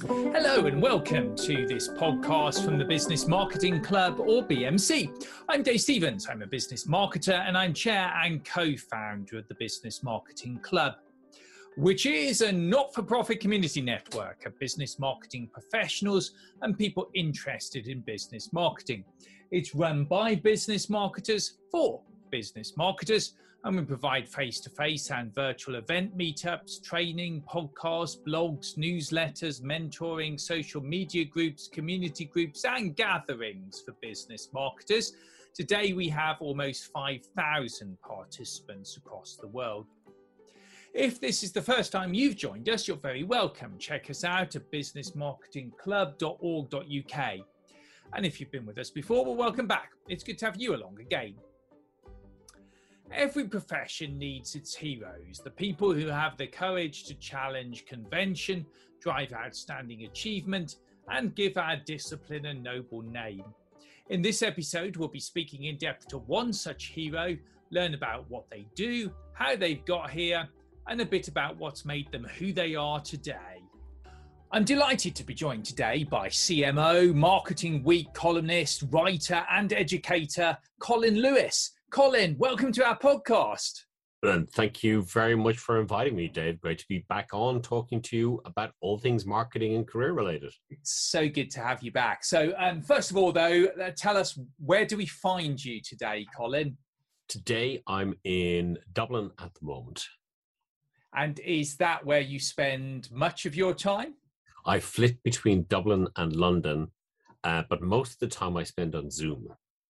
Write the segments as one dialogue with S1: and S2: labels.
S1: Hello and welcome to this podcast from the Business Marketing Club, or BMC. I'm Dave Stevens. I'm a business marketer and I'm chair and co-founder of the Business Marketing Club, which is a not-for-profit community network of business marketing professionals and people interested in business marketing. It's run by business marketers for business marketers, and we provide face-to-face and virtual event meetups, training, podcasts, blogs, newsletters, mentoring, social media groups, community groups, and gatherings for business marketers. Today, we have almost 5,000 participants across the world. If this is the first time you've joined us, you're very welcome. Check us out at businessmarketingclub.org.uk. And if you've been with us before, well, welcome back. It's good to have you along again. Every profession needs its heroes, the people who have the courage to challenge convention, drive outstanding achievement, and give our discipline a noble name. In this episode, we'll be speaking in depth to one such hero, learn about what they do, how they've got here, and a bit about what's made them who they are today. I'm delighted to be joined today by CMO, Marketing Week columnist, writer, and educator, Colin Lewis. Colin, welcome to our podcast.
S2: And thank you very much for inviting me, Dave. Great to be back on talking to you about all things marketing and career related.
S1: It's so good to have you back. So first of all, though, tell us, where do we find you today, Colin?
S2: Today, I'm in Dublin at the moment.
S1: And is that where you spend much of your time?
S2: I flit between Dublin and London, but most of the time I spend on Zoom.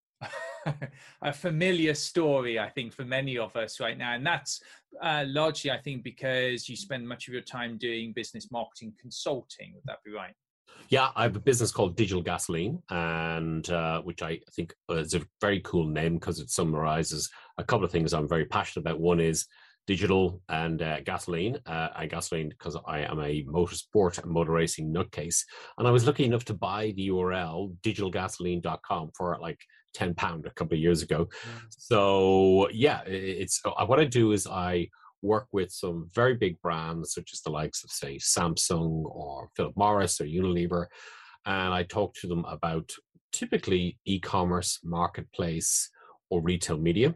S1: A familiar story, I think, for many of us right now. And that's largely, I think, because you spend much of your time doing business marketing consulting. Would that be right?
S2: Yeah, I have a business called Digital Gasoline, and which I think is a very cool name because it summarizes a couple of things I'm very passionate about. One is digital and gasoline. Gasoline because I am a motorsport and motor racing nutcase. And I was lucky enough to buy the URL digitalgasoline.com for like £10 a couple of years ago. So yeah, it's what I do is I work with some very big brands such as the likes of, say, Samsung or Philip Morris or Unilever, and I talk to them about typically e-commerce, marketplace, or retail media.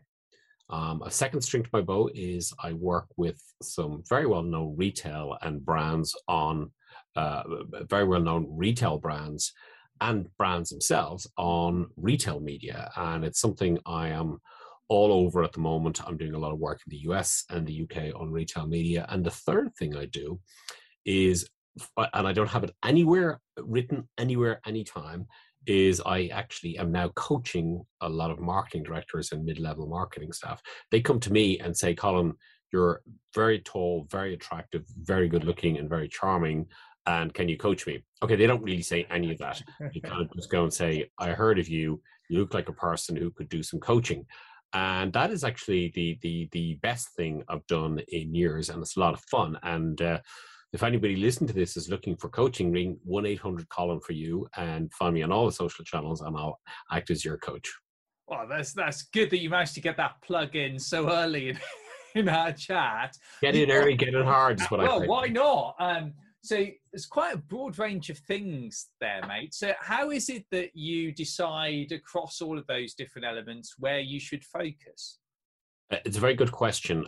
S2: A second string to my bow is I work with some very well-known retail and brands on very well-known retail brands and brands themselves on retail media. And it's something I am all over at the moment. I'm doing a lot of work in the US and the UK on retail media. And the third thing I do is, and I don't have it anywhere written anywhere, anytime, is I actually am now coaching a lot of marketing directors and mid-level marketing staff. They come to me and say, Colin, you're very tall, very attractive, very good looking, and very charming. And can you coach me? Okay, they don't really say any of that. You kind of just go and say, I heard of you. You look like a person who could do some coaching. And that is actually the best thing I've done in years. And it's a lot of fun. And if anybody listening to this is looking for coaching, ring 1-800-COLIN for you and find me on all the social channels and I'll act as your coach.
S1: Well, that's good that you managed to get that plug in so early in our chat.
S2: Get in early, get in hard is what I say.
S1: Well, why not? So there's quite a broad range of things there, mate. So how is it that you decide across all of those different elements where you should focus?
S2: It's a very good question.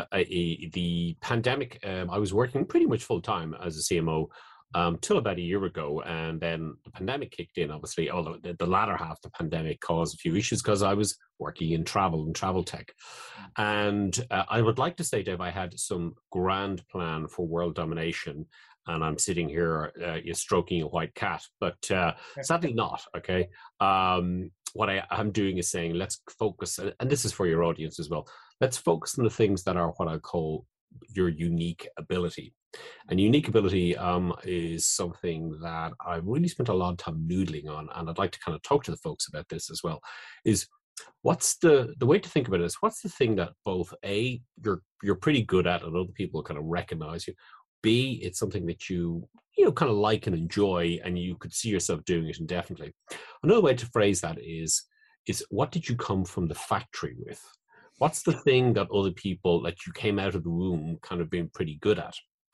S2: The pandemic, I was working pretty much full time as a CMO till about a year ago. And then the pandemic kicked in, obviously, although the latter half of the pandemic caused a few issues because I was working in travel and travel tech. And I would like to say, Dave, I had some grand plan for world domination. And I'm sitting here stroking a white cat, but sadly not, okay? What I'm doing is saying, let's focus, and this is for your audience as well, let's focus on the things that are what I call your unique ability. And unique ability is something that I've really spent a lot of time noodling on, and I'd like to kind of talk to the folks about this as well, is what's the way to think about it is, what's the thing that both A, you're pretty good at and other people kind of recognize you, B, it's something that you kind of like and enjoy and you could see yourself doing it indefinitely. Another way to phrase that is what did you come from the factory with? What's the thing that other people that you came out of the womb kind of being pretty good at?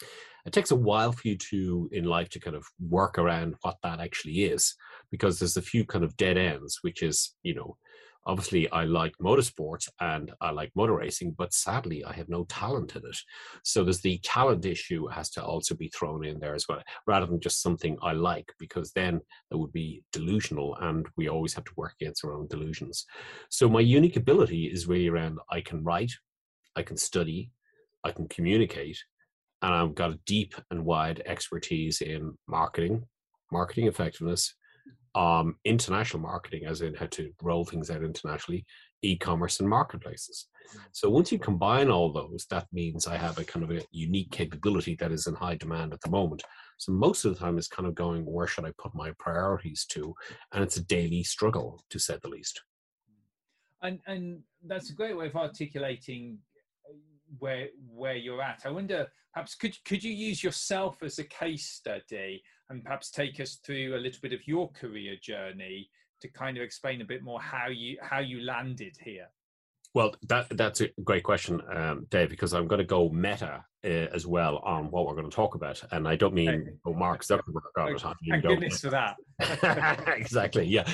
S2: it takes a while for you to, in life, to kind of work around what that actually is, because there's a few kind of dead ends, which is, obviously I like motorsport and I like motor racing, but sadly I have no talent in it. So there's the talent issue has to also be thrown in there as well, rather than just something I like, because then that would be delusional, and we always have to work against our own delusions. So my unique ability is really around, I can write, I can study, I can communicate, and I've got a deep and wide expertise in marketing effectiveness, international marketing, as in how to roll things out internationally, e-commerce and marketplaces. So once you combine all those, that means I have a kind of a unique capability that is in high demand at the moment. So most of the time it's kind of going, where should I put my priorities to? And it's a daily struggle, to say the least.
S1: And that's a great way of articulating where you're at. I wonder, perhaps could you use yourself as a case study and perhaps take us through a little bit of your career journey to kind of explain a bit more how you landed here?
S2: Well, that's a great question, Dave, because I'm going to go meta as well on what we're going to talk about, and I don't mean Mark Zuckerberg all the time.
S1: Thank goodness for that.
S2: Exactly, yeah.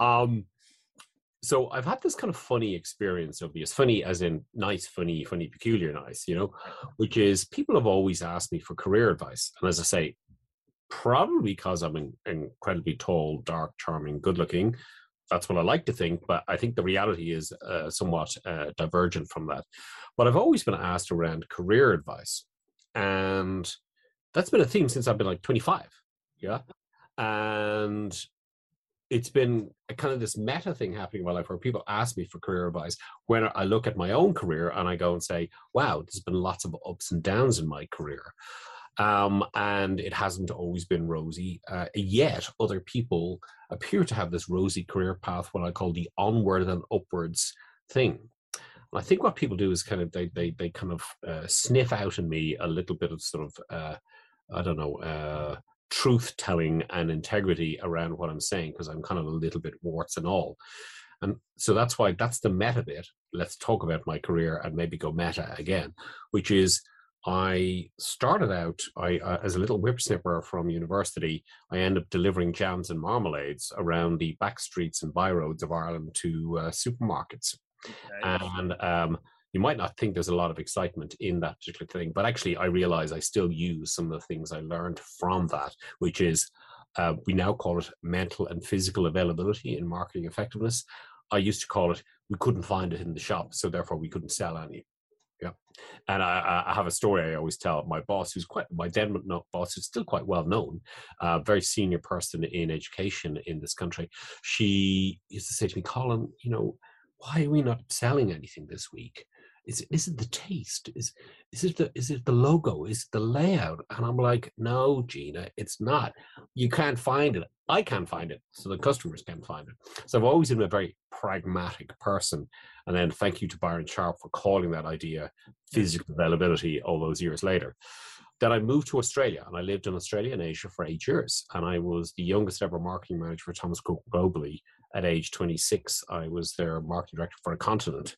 S2: So I've had this kind of funny experience of this, funny as in nice, funny, peculiar nice, which is people have always asked me for career advice. And as I say, probably because I'm incredibly tall, dark, charming, good looking. That's what I like to think, but I think the reality is somewhat divergent from that. But I've always been asked around career advice. And that's been a theme since I've been like 25. Yeah. And it's been a kind of this meta thing happening in my life where people ask me for career advice when I look at my own career and I go and say, wow, there's been lots of ups and downs in my career. And it hasn't always been rosy. Yet other people appear to have this rosy career path, what I call the onward and upwards thing. And I think what people do is kind of, they kind of sniff out in me a little bit of sort of, truth telling and integrity around what I'm saying, because I'm kind of a little bit warts and all. And so that's why that's the meta bit. Let's talk about my career and maybe go meta again, which is I started out as a little whippersnapper from university. I ended up delivering jams and marmalades around the back streets and byroads of Ireland to supermarkets. Okay. And you might not think there's a lot of excitement in that particular thing, but actually I realize I still use some of the things I learned from that, which is we now call it mental and physical availability in marketing effectiveness. I used to call it, we couldn't find it in the shop, so therefore we couldn't sell any. Yeah. And I have a story I always tell. My boss, my then boss, who's still quite well known, very senior person in education in this country, she used to say to me, Colin, why are we not selling anything this week? Is it the taste? Is it the logo? Is it the layout? And I'm like, no, Gina, it's not. You can't find it. I can't find it. So the customers can't find it. So I've always been a very pragmatic person. And then thank you to Byron Sharp for calling that idea physical availability all those years later. Then I moved to Australia, and I lived in Australia and Asia for 8 years. And I was the youngest ever marketing manager for Thomas Cook globally at age 26. I was their marketing director for a continent.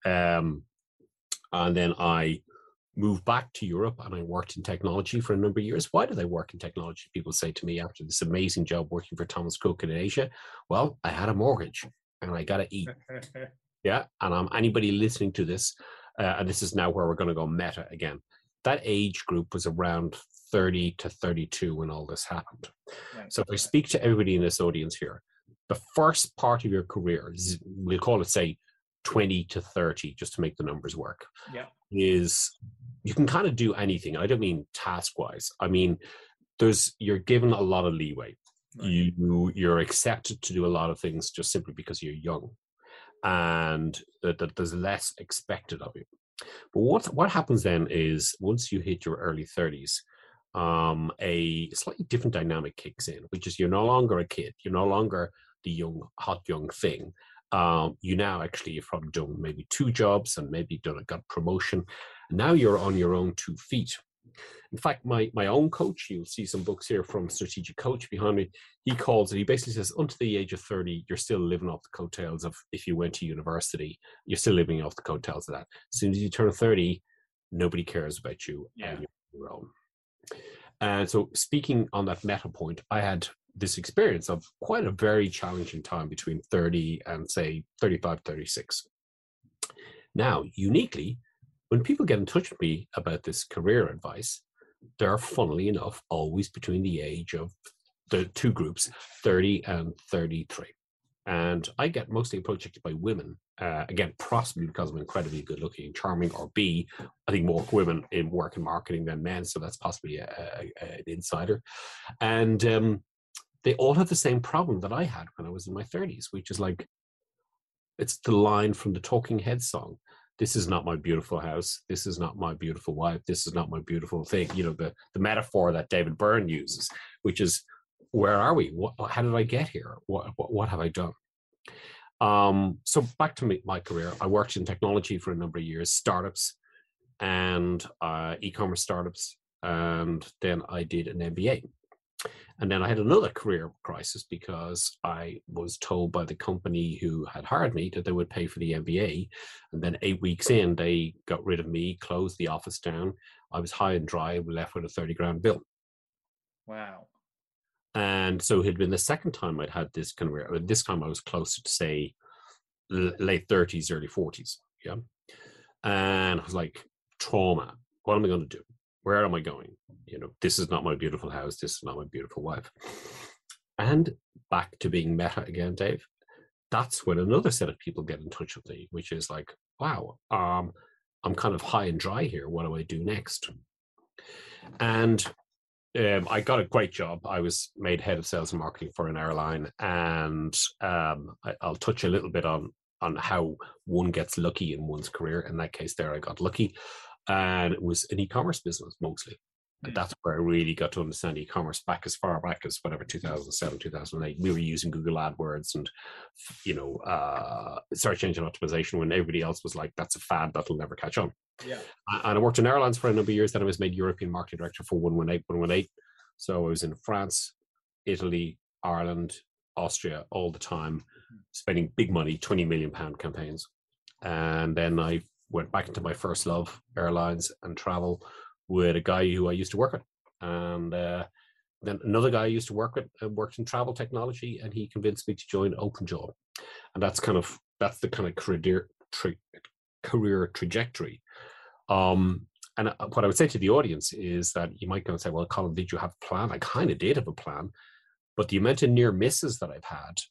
S2: And then I moved back to Europe and I worked in technology for a number of years. Why did I work in technology? People say to me after this amazing job working for Thomas Cook in Asia, well, I had a mortgage and I got to eat. Yeah. And anybody listening to this, and this is now where we're going to go meta again. That age group was around 30 to 32 when all this happened. Right. So if I speak to everybody in this audience here, the first part of your career, we'll call it, say, 20 to 30, just to make the numbers work, is you can kind of do anything. I don't mean task-wise. I mean, you're given a lot of leeway. Right. You're accepted to do a lot of things just simply because you're young, and that there's less expected of you. But what happens then is once you hit your early 30s, a slightly different dynamic kicks in, which is you're no longer a kid. You're no longer the hot young thing. You now actually have probably done maybe 2 jobs and maybe got promotion. Now you're on your own 2 feet. In fact, my own coach, you'll see some books here from Strategic Coach behind me. He basically says, until the age of 30, you're still living off the coattails of, if you went to university, you're still living off the coattails of that. As soon as you turn 30, nobody cares about you and you're on your own. And so speaking on that meta point, I had this experience of quite a very challenging time between 30 and say 35, 36. Now, uniquely, when people get in touch with me about this career advice, they're funnily enough always between the age of the two groups, 30 and 33. And I get mostly approached by women, again, possibly because I'm incredibly good looking and charming, or B, I think more women in work and marketing than men. So that's possibly an insider. And they all have the same problem that I had when I was in my 30s, which is like, it's the line from the Talking Heads song. This is not my beautiful house. This is not my beautiful wife. This is not my beautiful thing. You know, the metaphor that David Byrne uses, which is, where are we? How did I get here? What have I done? So back to my career. I worked in technology for a number of years, startups and e-commerce startups. And then I did an MBA. And then I had another career crisis because I was told by the company who had hired me that they would pay for the MBA. And then 8 weeks in, they got rid of me, closed the office down. I was high and dry, left with a 30 grand bill.
S1: Wow.
S2: And so it had been the second time I'd had this career. This time I was closer to, say, late 30s, early 40s. Yeah. And I was like, trauma. What am I going to do? Where am I going? You know, this is not my beautiful house. This is not my beautiful wife. And back to being meta again, Dave. That's when another set of people get in touch with me, which is like, wow, I'm kind of high and dry here. What do I do next? And I got a great job. I was made head of sales and marketing for an airline, and I'll touch a little bit on how one gets lucky in one's career. In that case, there I got lucky, and it was an e-commerce business mostly. And that's where I really got to understand e-commerce back as far back as whatever 2007, 2008. We were using Google AdWords and search engine optimization when everybody else was like, "That's a fad that'll never catch on."
S1: Yeah.
S2: And I worked in airlines for a number of years. Then I was made European marketing director for 118. So I was in France, Italy, Ireland, Austria all the time, spending big money, £20 million campaigns. And then I went back into my first love, airlines and travel, with a guy who I used to work with. And then another guy I used to work with worked in travel technology, and he convinced me to join OpenJaw. And that's the kind of career trajectory. And what I would say to the audience is that you might go and say, well, Colin, did you have a plan? I kind of did have a plan, but the amount of near misses that I've had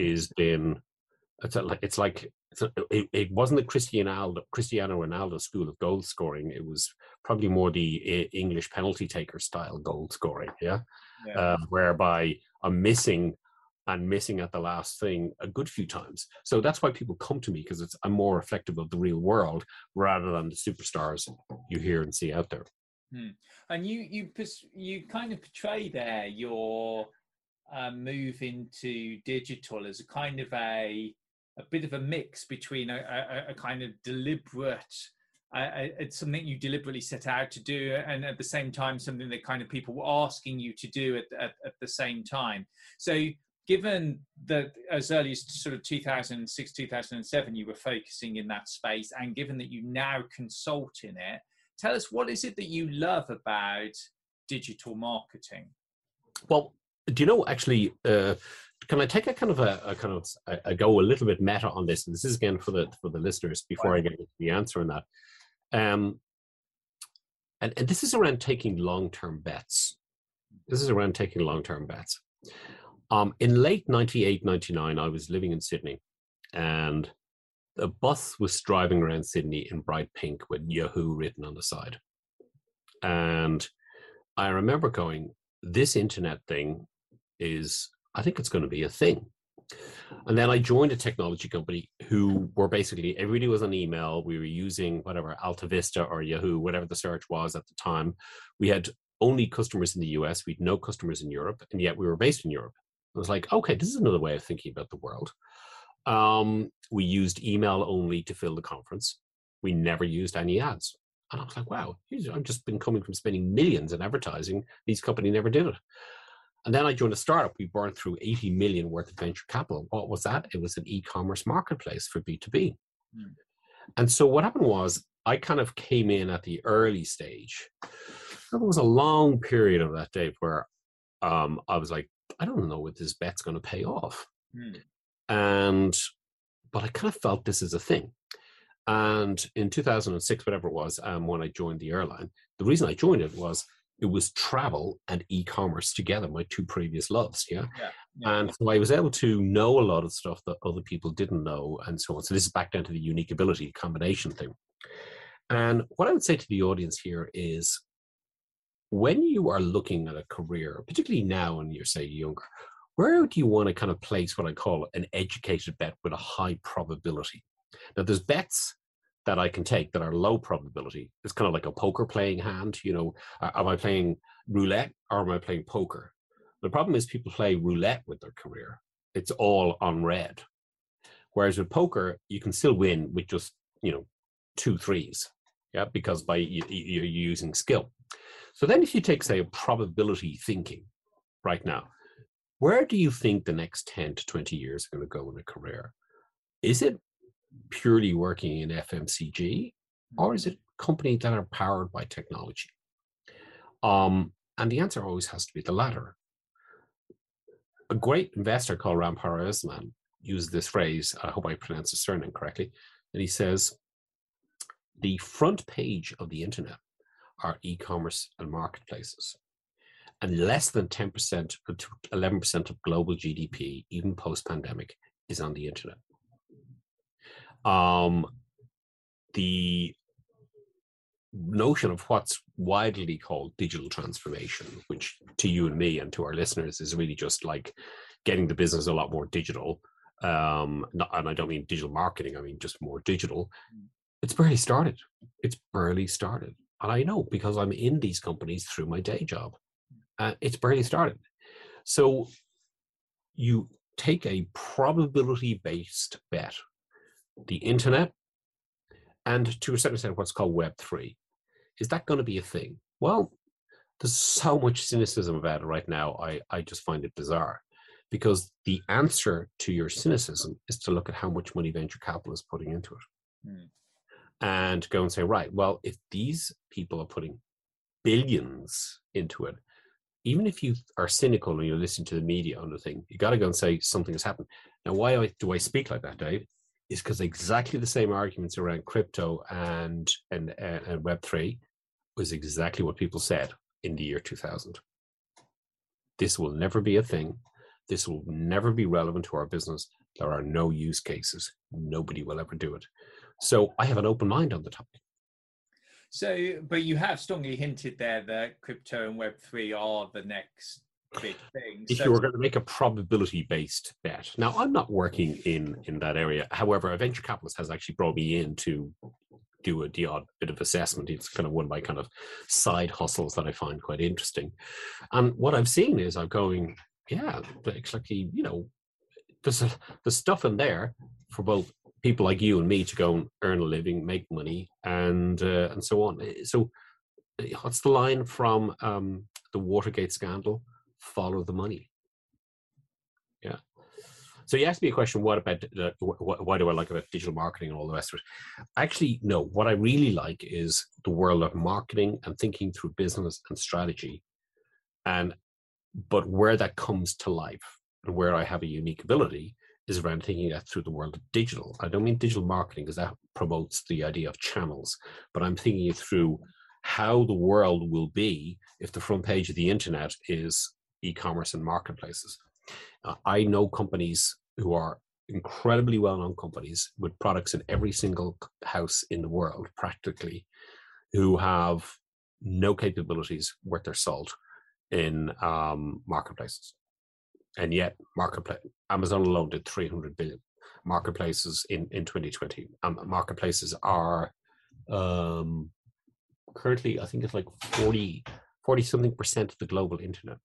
S2: it wasn't the Cristiano Ronaldo school of goal scoring. It was probably more the English penalty taker style goal scoring. Yeah. Whereby I'm missing at the last thing a good few times. So that's why people come to me, because I'm more reflective of the real world rather than the superstars you hear and see out there.
S1: And you kind of portray there your move into digital as a kind of a bit of a mix between a kind of deliberate, it's something you deliberately set out to do, and at the same time something that kind of people were asking you to do at the same time. So given that as early as sort of 2006, 2007, you were focusing in that space, and given that you now consult in it, tell us, what is it that you love about digital marketing?
S2: Well, do you know, actually, can I take a go a little bit meta on this? And this is again for the listeners before I get into the answer on that. And this is around taking long-term bets. In late 98, 99, I was living in Sydney, and a bus was driving around Sydney in bright pink with Yahoo written on the side. And I remember going, this internet thing I think it's going to be a thing. And then I joined a technology company who were basically, everybody was on email. We were using whatever, Alta Vista or Yahoo, whatever the search was at the time. We had only customers in the US. We had no customers in Europe, and yet we were based in Europe. I was like, okay, this is another way of thinking about the world. We used email only to fill the conference. We never used any ads. And I was like, wow, I've just been coming from spending millions in advertising. These companies never did it. And then I joined a startup. We burned through 80 million worth of venture capital. What was that? It was an e-commerce marketplace for B2B. And so what happened was, I kind of came in at the early stage. So there was a long period of that, Dave, where I was like, I don't know if this bet's going to pay off. But I kind of felt this is a thing. And in 2006, whatever it was, when I joined the airline, the reason I joined it was travel and e-commerce together, my two previous loves. Yeah. And so I was able to know a lot of stuff that other people didn't know and so on. So this is back down to the unique ability combination thing. And what I would say to the audience here is, when you are looking at a career, particularly now when you're, say, younger, where do you want to kind of place what I call an educated bet with a high probability? Now, there's bets that I can take that are low probability. It's kind of like a poker playing hand. You know, am I playing roulette or am I playing poker? The problem is people play roulette with their career. It's all on red. Whereas with poker, you can still win with just, 2 3s. Yeah, because you're using skill. So then if you take, say, a probability thinking right now, where do you think the next 10 to 20 years are going to go in a career? Is it purely working in FMCG, or is it companies that are powered by technology? And the answer always has to be the latter. A great investor called Ram Paraisman used this phrase, I hope I pronounced his surname correctly, and he says, the front page of the internet are e-commerce and marketplaces. And less than 10% to 11% of global GDP, even post-pandemic, is on the internet. The notion of what's widely called digital transformation, which to you and me and to our listeners is really just like getting the business a lot more digital. And I don't mean digital marketing, I mean just more digital. It's barely started. It's barely started. And I know because I'm in these companies through my day job. It's barely started. So you take a probability-based bet, the internet, and to a certain extent what's called Web3. Is that going to be a thing? Well, there's so much cynicism about it right now. I just find it bizarre, because the answer to your cynicism is to look at how much money venture capital is putting into it. And go and say, right, well, if these people are putting billions into it, even if you are cynical and you listen to the media on the thing, you got to go and say something has happened. Now, why do I speak like that, Dave? Is because exactly the same arguments around crypto and Web3 was exactly what people said in the year 2000. This will never be a thing. This will never be relevant to our business. There are no use cases. Nobody will ever do it. So I have an open mind on the topic.
S1: So, but you have strongly hinted there that crypto and Web3 are the next big thing.
S2: If you were going to make a probability-based bet. Now, I'm not working in that area. However, a venture capitalist has actually brought me in to do the odd bit of assessment. It's kind of one of my kind of side hustles that I find quite interesting. And what I've seen is I'm going, yeah, exactly, there's stuff in there for both people like you and me to go and earn a living, make money, and so on. So what's the line from the Watergate scandal? Follow the money. Yeah. So you asked me a question, what about why do I like about digital marketing and all the rest of it? Actually, no, what I really like is the world of marketing and thinking through business and strategy, but where that comes to life and where I have a unique ability is around thinking that through the world of digital. I don't mean digital marketing because that promotes the idea of channels, but I'm thinking it through how the world will be if the front page of the internet is e-commerce and marketplaces. I know companies who are incredibly well-known companies with products in every single house in the world, practically, who have no capabilities worth their salt in marketplaces. And yet, Amazon alone did 300 billion. Marketplaces in 2020. Marketplaces are currently, I think it's like 40 something percent of the global internet.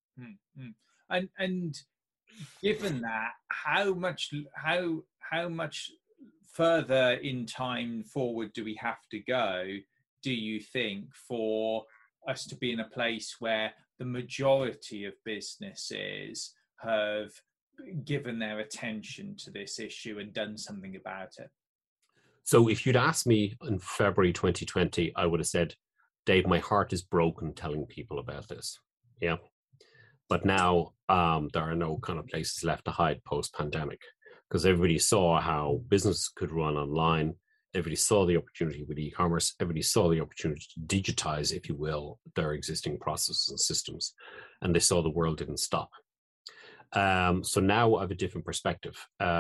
S1: And given that, how much further in time forward do we have to go, do you think, for us to be in a place where the majority of businesses have given their attention to this issue and done something about it?
S2: So if you'd asked me in February 2020, I would have said Dave, my heart is broken telling people about this. Yeah. But now there are no kind of places left to hide post-pandemic, because everybody saw how business could run online. Everybody saw the opportunity with e-commerce. Everybody saw the opportunity to digitize, if you will, their existing processes and systems. And they saw the world didn't stop. So now I have a different perspective.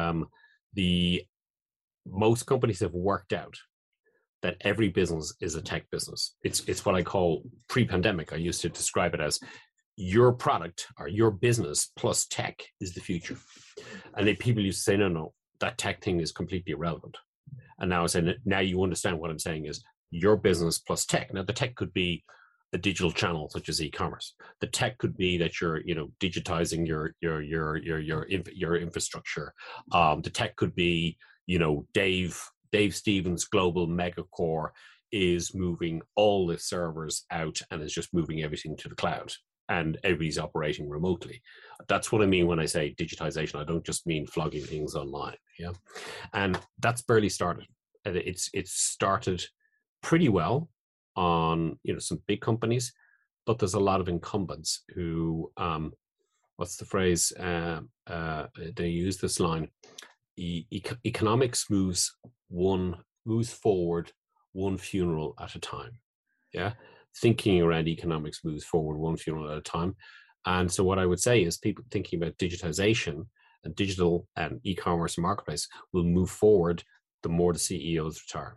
S2: Most companies have worked out that every business is a tech business. It's what I call pre-pandemic. I used to describe it as your product or your business plus tech is the future. And then people used to say, no, that tech thing is completely irrelevant. And now I say, now you understand what I'm saying is your business plus tech. Now the tech could be a digital channel such as e-commerce. The tech could be that you're, digitizing your infrastructure. The tech could be, Dave Stevens' global megacore is moving all the servers out and is just moving everything to the cloud, and everybody's operating remotely. That's what I mean when I say digitization. I don't just mean flogging things online. Yeah, and that's barely started. It's started pretty well on some big companies, but there's a lot of incumbents who what's the phrase they use this line, economics moves forward one funeral at a time. Yeah, thinking around economics moves forward one funeral at a time. And so what I would say is people thinking about digitization and digital and e-commerce and marketplace will move forward the more the CEOs retire.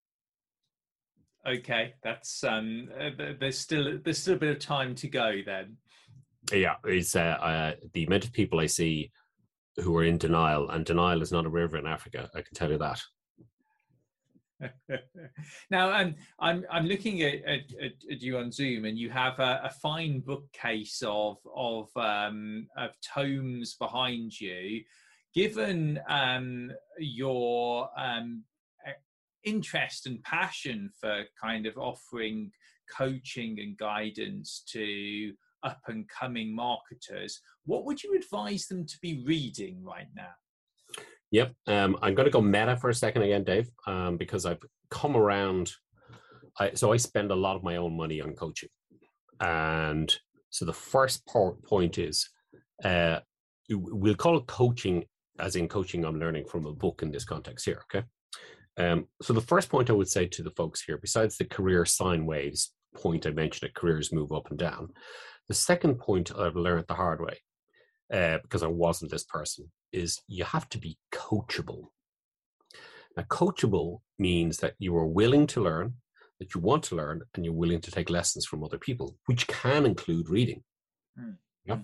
S1: Okay, that's there's still a bit of time to go then.
S2: Yeah, it's the amount of people I see who are in denial, and denial is not a river in Africa, I can tell you that.
S1: Now, I'm looking at you on Zoom, and you have a fine bookcase of tomes behind you. Given your interest and passion for kind of offering coaching and guidance to up and coming marketers, what would you advise them to be reading right now?
S2: Yep. I'm going to go meta for a second again, Dave, because I've come around. I spend a lot of my own money on coaching. And so the first point is, we'll call it coaching, as in coaching I'm learning from a book in this context here, okay? So the first point I would say to the folks here, besides the career sine waves point I mentioned that careers move up and down, the second point I've learned the hard way, because I wasn't this person, is you have to be coachable. Now, coachable means that you are willing to learn, that you want to learn, and you're willing to take lessons from other people, which can include reading. Yeah.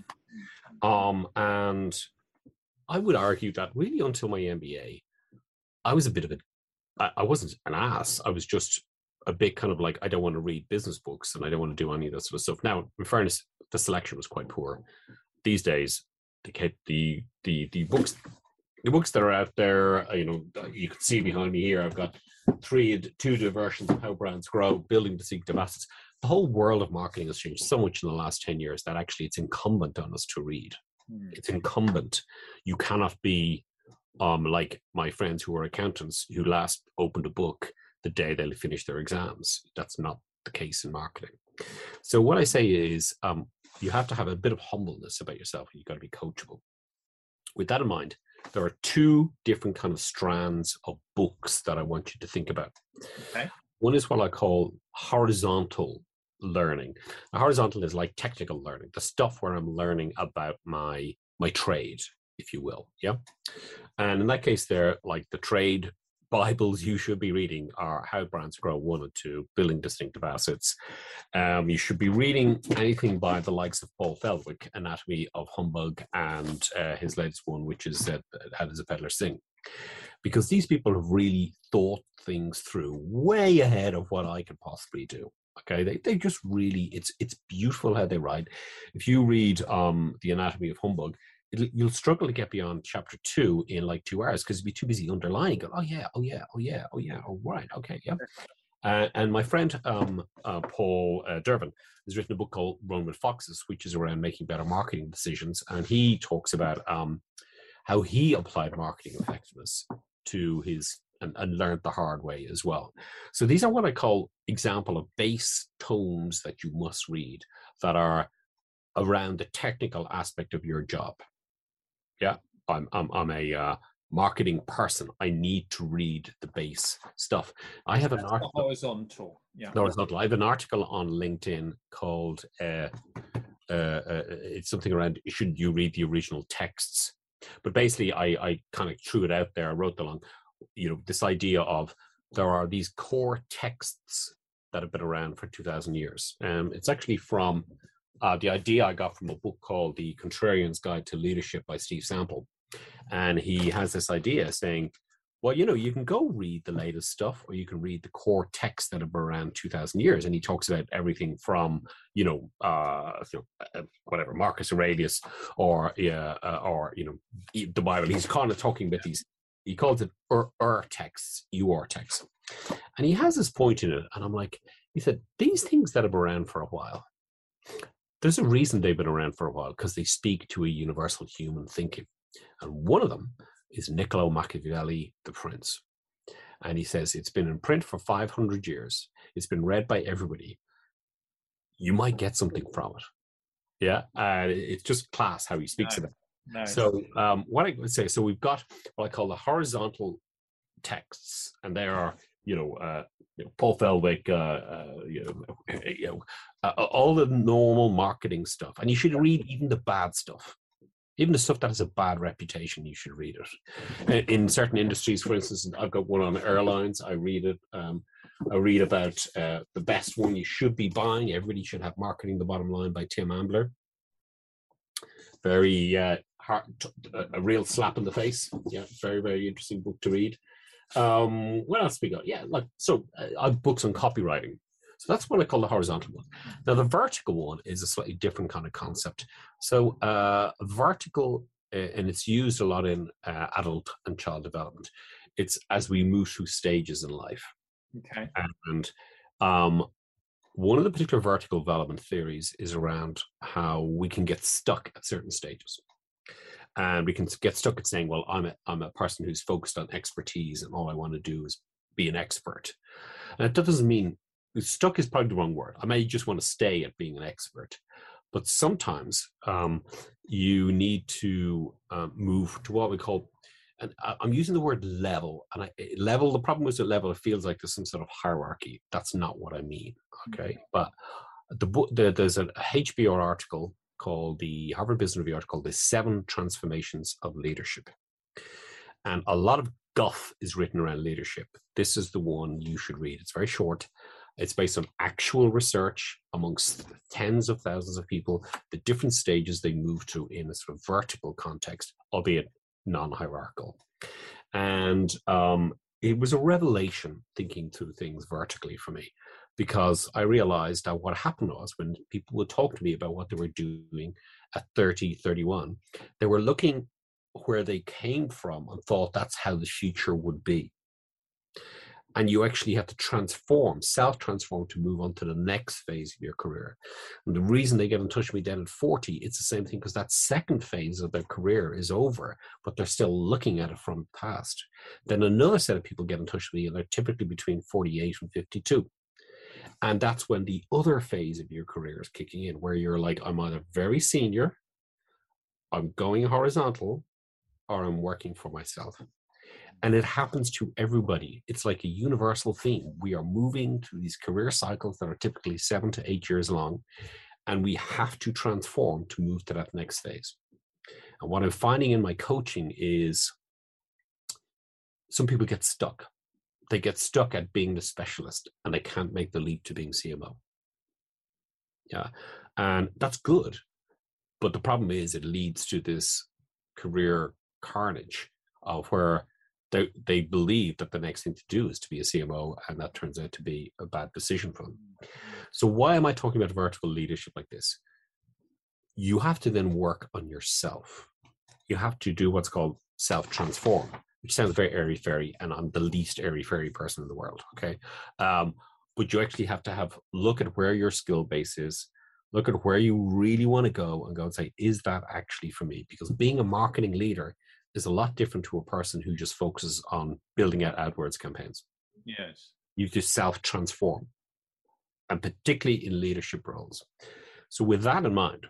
S2: And I would argue that really until my MBA, I was a bit of I wasn't an ass. I was just a bit kind of like, I don't want to read business books and I don't want to do any of that sort of stuff. Now, in fairness, the selection was quite poor. These days, the books that are out there, you can see behind me here, I've got two versions of How Brands Grow, Building Distinctive Assets. The whole world of marketing has changed so much in the last 10 years that actually it's incumbent on us to read. It's incumbent. You cannot be like my friends who are accountants who last opened a book the day they finished their exams. That's not the case in marketing. So what I say is you have to have a bit of humbleness about yourself. You've got to be coachable. With that in mind, there are two different kind of strands of books that I want you to think about. Okay. One is what I call horizontal learning. Now, horizontal is like technical learning, the stuff where I'm learning about my trade, if you will. Yeah. And in that case, they're like the trade Bibles you should be reading are How Brands Grow 1 and 2, Building Distinctive Assets. You should be reading anything by the likes of Paul Feldwick, Anatomy of Humbug, and his latest one, which is How Does a Peddler Sing? Because these people have really thought things through way ahead of what I could possibly do. Okay, they just really, it's beautiful how they write. If you read The Anatomy of Humbug, you'll struggle to get beyond chapter 2 in like 2 hours because you'll be too busy underlining. Go, oh right, okay, yeah. And my friend Paul Dervin has written a book called Run with Foxes, which is around making better marketing decisions, and he talks about how he applied marketing effectiveness to his and learned the hard way as well. So these are what I call example of base tomes that you must read that are around the technical aspect of your job. Yeah, I'm a marketing person. I need to read the base stuff. I have an article.
S1: Horizontal. Yeah.
S2: Horizontal. I have an article on LinkedIn called it's something around should you read the original texts? But basically, I kind of threw it out there. I wrote along, this idea of there are these core texts that have been around for 2,000 years. It's actually from the idea I got from a book called The Contrarian's Guide to Leadership by Steve Sample. And he has this idea saying, well, you can go read the latest stuff, or you can read the core texts that have been around 2,000 years. And he talks about everything from, whatever, Marcus Aurelius or the Bible. He's kind of talking about these, he calls it texts, texts. And he has this point in it. And I'm like, he said, these things that have been around for a while, there's a reason they've been around for a while, because they speak to a universal human thinking. And one of them is Niccolo Machiavelli, The Prince. And he says, it's been in print for 500 years. It's been read by everybody. You might get something from it. Yeah. It's just class how he speaks about it. Nice. So what I would say, so we've got what I call the horizontal texts, and they are, Paul Feldwick, all the normal marketing stuff. And you should read even the bad stuff. Even the stuff that has a bad reputation, you should read it. In certain industries, for instance, I've got one on airlines. I read it. I read about the best one you should be buying. Everybody should have Marketing the Bottom Line by Tim Ambler. Very hard, a real slap in the face. Yeah, very, very interesting book to read. What else we got? Yeah, I have books on copywriting. So that's what I call the horizontal one. Now, the vertical one is a slightly different kind of concept. So vertical, and it's used a lot in adult and child development. It's as we move through stages in life.
S1: Okay.
S2: And one of the particular vertical development theories is around how we can get stuck at certain stages. And we can get stuck at saying, well, I'm a person who's focused on expertise, and all I want to do is be an expert. And that doesn't mean stuck is probably the wrong word. I may just want to stay at being an expert. But sometimes you need to move to what we call, and I'm using the word level. And level, the problem is at level, it feels like there's some sort of hierarchy. That's not what I mean. Okay. But there's a HBR article called, the Harvard Business Review article, The 7 Transformations of Leadership. And a lot of guff is written around leadership. This is the one you should read. It's very short. It's based on actual research amongst tens of thousands of people, the different stages they move to in a sort of vertical context, albeit non-hierarchical. And it was a revelation thinking through things vertically for me, because I realized that what happened was when people would talk to me about what they were doing at 30, 31, they were looking where they came from and thought that's how the future would be. And you actually have to transform, self-transform to move on to the next phase of your career. And the reason they get in touch with me then at 40, it's the same thing, because that second phase of their career is over, but they're still looking at it from the past. Then another set of people get in touch with me, and they're typically between 48 and 52. And that's when the other phase of your career is kicking in, where you're like, I'm either very senior, I'm going horizontal, or I'm working for myself. And it happens to everybody. It's like a universal theme. We are moving through these career cycles that are typically 7 to 8 years long, and we have to transform to move to that next phase. And what I'm finding in my coaching is some people get stuck. They get stuck at being the specialist, and they can't make the leap to being CMO. Yeah, and that's good. But the problem is it leads to this career carnage of where they believe that the next thing to do is to be a CMO, and that turns out to be a bad decision for them. So why am I talking about vertical leadership like this? You have to then work on yourself. You have to do what's called self-transform, which sounds very airy-fairy, and I'm the least airy-fairy person in the world, okay? But you actually have to look at where your skill base is, look at where you really want to go, and go and say, is that actually for me? Because being a marketing leader is a lot different to a person who just focuses on building out AdWords campaigns.
S1: Yes.
S2: You just self-transform, and particularly in leadership roles. So with that in mind,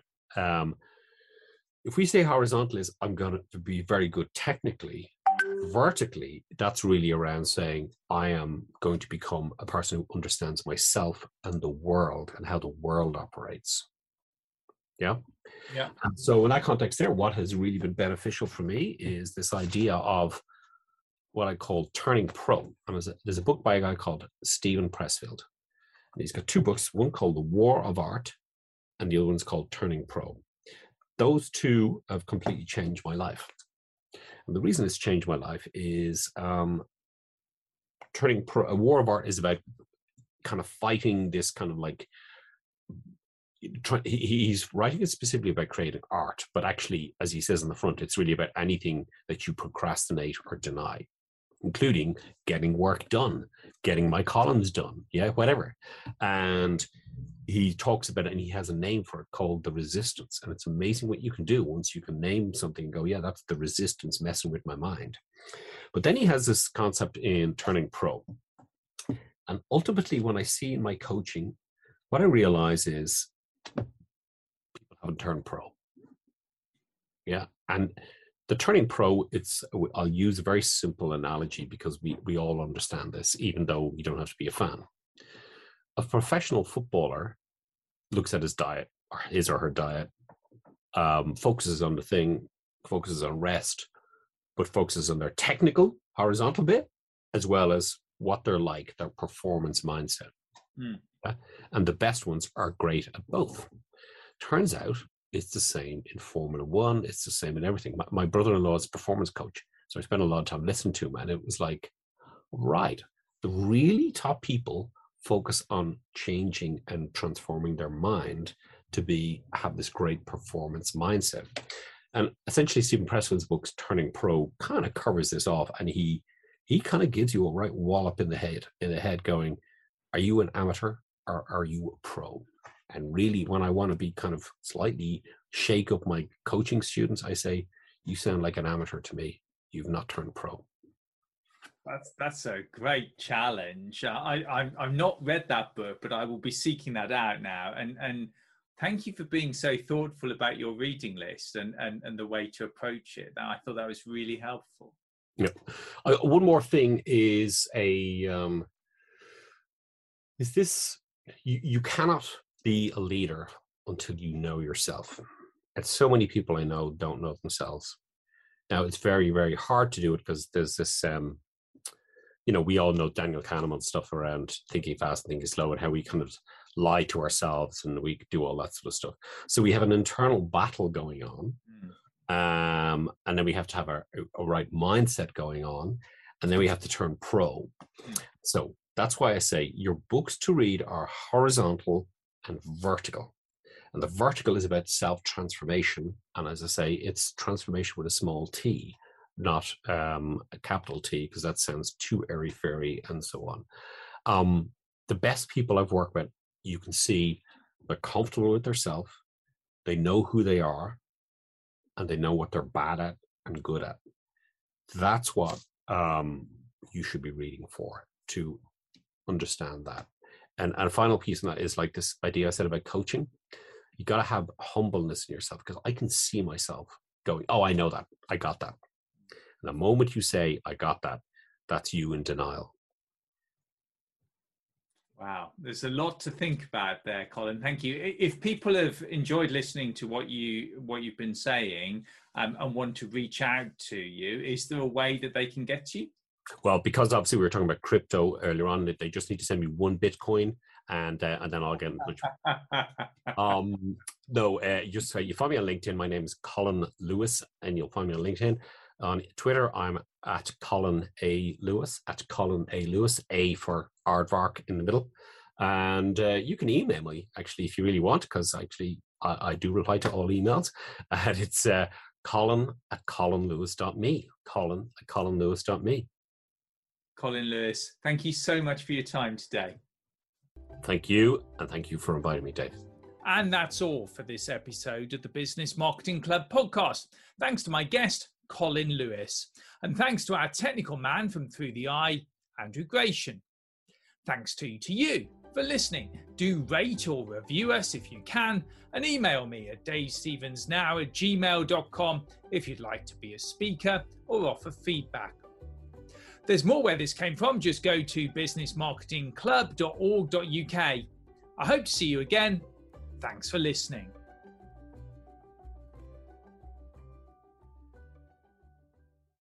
S2: if we say horizontal is I'm going to be very good technically, vertically, that's really around saying I am going to become a person who understands myself and the world and how the world operates. Yeah.
S1: Yeah.
S2: And so in that context there, what has really been beneficial for me is this idea of what I call turning pro. And there's a book by a guy called Steven Pressfield. And he's got two books, one called The War of Art and the other one's called Turning Pro. Those two have completely changed my life. And the reason it's changed my life is turning pro. A War of Art is about kind of fighting this kind of like, he's writing it specifically about creating art, but actually, as he says in the front, it's really about anything that you procrastinate or deny, including getting work done, getting my columns done, yeah, whatever. And he talks about it, and he has a name for it called the resistance. And it's amazing what you can do once you can name something and go, yeah, that's the resistance messing with my mind. But then he has this concept in turning pro. And ultimately, when I see in my coaching, what I realize is people haven't turned pro. Yeah. And the turning pro, I'll use a very simple analogy because we all understand this, even though you don't have to be a fan. A professional footballer looks at his diet, or his or her diet, focuses on the thing, focuses on rest, but focuses on their technical horizontal bit, as well as what they're like, their performance mindset. And the best ones are great at both. Turns out it's the same in Formula One. It's the same in everything. My brother-in-law is a performance coach. So I spent a lot of time listening to him, and it was like, right, the really top people focus on changing and transforming their mind to have this great performance mindset. And essentially Steven Pressfield's book, Turning Pro, kind of covers this off, and he kind of gives you a right wallop in the head going, are you an amateur or are you a pro? And really, when I want to be kind of slightly shake up my coaching students, I say, you sound like an amateur to me. You've not turned pro.
S1: That's a great challenge. I've not read that book, but I will be seeking that out now. And thank you for being so thoughtful about your reading list and the way to approach it. I thought that was really helpful.
S2: Yeah. One more thing is you cannot be a leader until you know yourself. And so many people I know don't know themselves. Now, it's very, very hard to do it because there's this, we all know Daniel Kahneman's stuff around thinking fast and thinking slow and how we kind of lie to ourselves and we do all that sort of stuff. So we have an internal battle going on. And then we have to have a right mindset going on. And then we have to turn pro. So that's why I say your books to read are horizontal and vertical. And the vertical is about self-transformation. And as I say, it's transformation with a small t, not a capital T, because that sounds too airy-fairy and so on. The best people I've worked with, you can see they're comfortable with themselves, they know who they are, and they know what they're bad at and good at. That's what you should be reading for, to understand that. And a final piece of that is like this idea I said about coaching. You got to have humbleness in yourself, because I can see myself going, oh, I know that. I got that. And the moment you say, I got that, that's you in denial.
S1: Wow. There's a lot to think about there, Colin. Thank you. If people have enjoyed listening to what you've been saying and want to reach out to you, is there a way that they can get to you?
S2: Well, because obviously we were talking about crypto earlier on, they just need to send me one Bitcoin and then I'll get in touch. Just you find me on LinkedIn. My name is Colin Lewis, and you'll find me on LinkedIn. On Twitter, I'm at Colin A. Lewis, A for aardvark in the middle. And you can email me, actually, if you really want, because actually I do reply to all emails. And it's colin@colinlewis.me, colin@colinlewis.me.
S1: Colin Lewis, thank you so much for your time today.
S2: Thank you, and thank you for inviting me, Dave.
S1: And that's all for this episode of the Business Marketing Club podcast. Thanks to my guest, Colin Lewis. And thanks to our technical man from Through the Eye, Andrew Gratian. Thanks to you for listening. Do rate or review us if you can, and email me at davestevensnow@gmail.com if you'd like to be a speaker or offer feedback. There's more where this came from. Just go to businessmarketingclub.org.uk. I hope to see you again. Thanks for listening.